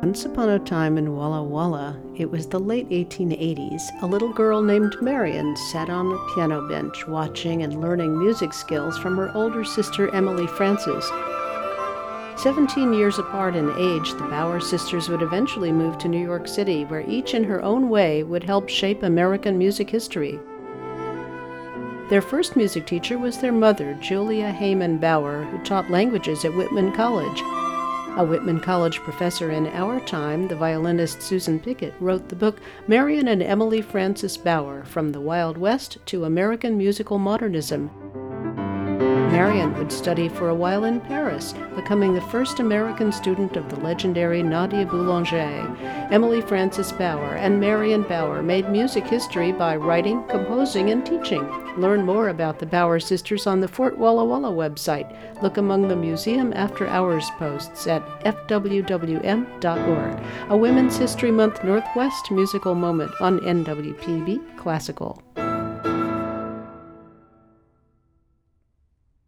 Once upon a time in Walla Walla, it was the late 1880s, a little girl named Marion sat on the piano bench watching and learning music skills from her older sister Emily Frances. 17 years apart in age, the Bauer sisters would eventually move to New York City, where each in her own way would help shape American music history. Their first music teacher was their mother, Julia Hayman Bauer, who taught languages at Whitman College. A Whitman College professor in our time, the violinist Susan Pickett, wrote the book Marion and Emily Frances Bauer, From the Wild West to American Musical Modernism. Marion would study for a while in Paris, becoming the first American student of the legendary Nadia Boulanger. Emily Frances Bauer and Marion Bauer made music history by writing, composing, and teaching. Learn more about the Bauer sisters on the Fort Walla Walla website. Look among the Museum After Hours posts at fwwm.org. A Women's History Month Northwest musical moment on NWPB Classical.